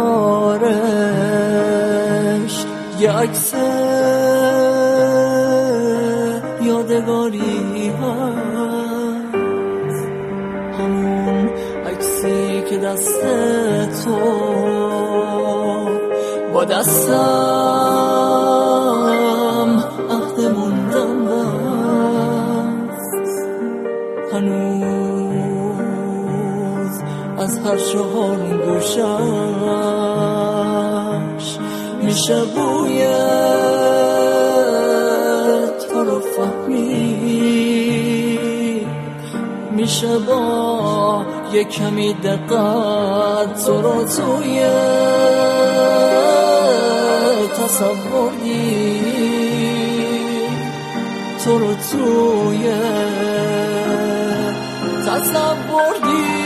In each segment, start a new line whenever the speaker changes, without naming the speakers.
کنارش یه عکس یادگاری هست، همون عکسی که دست تو با دستم عهد موندن است. هنوز از هر چهار گوشش میشه بوی تو رو فهمید، میشه با یه کمی دقت تو رو توی تصور دید، تو رو توی تصور دید.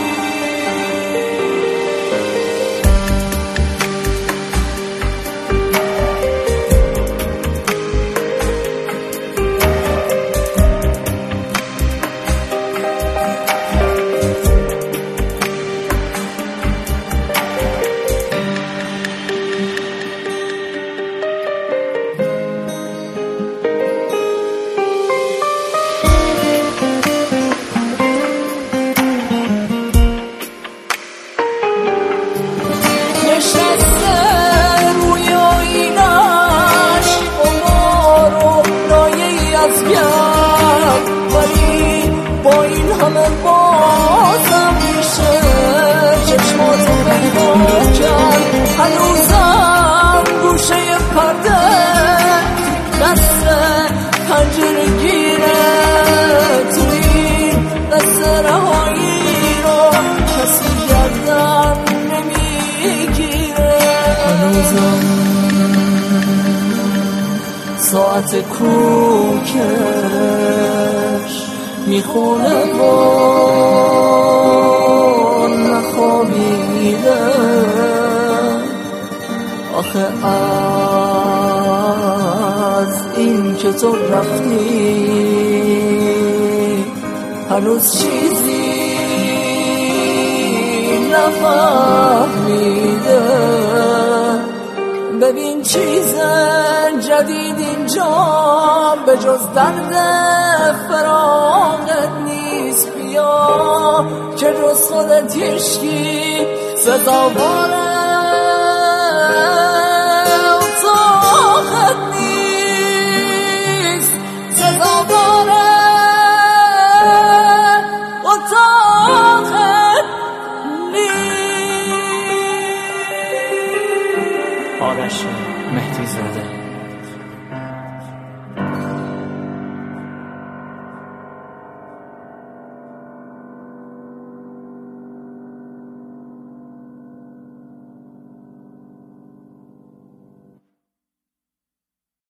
ولی با این همه بازم میشه چشماتو پیدا کرد. هنوزم گوشه پرده دست پنجره گیره، توی دست رهایی رو کسی گردن نمیگیره. هنوزم ساعت کوکش میخونه و نخوابیده. آخه از این که تو رفتی هنوز چیزی نفهمیده. ببین چیز جدید اینجا به جز درد فراقت نیست. بیا که جز خودت هیچکی سزاوار اتاقت نیست، سزاوار اتاقت نیست.
آرش مهدی زاده.